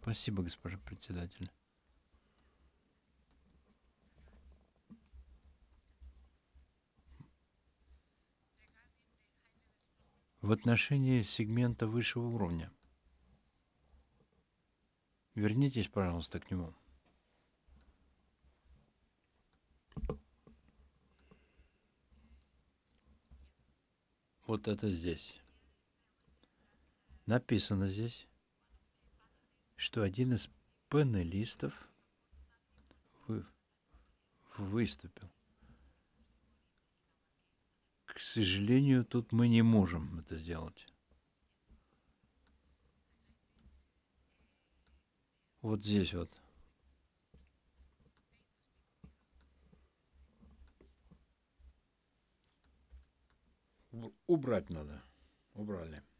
Спасибо, госпожа председатель. В отношении сегмента высшего уровня. Вернитесь, пожалуйста, к нему. Вот это здесь. Написано здесь, что один из панелистов выступил. К сожалению, тут мы не можем это сделать. Вот здесь вот. Убрать надо. Убрали.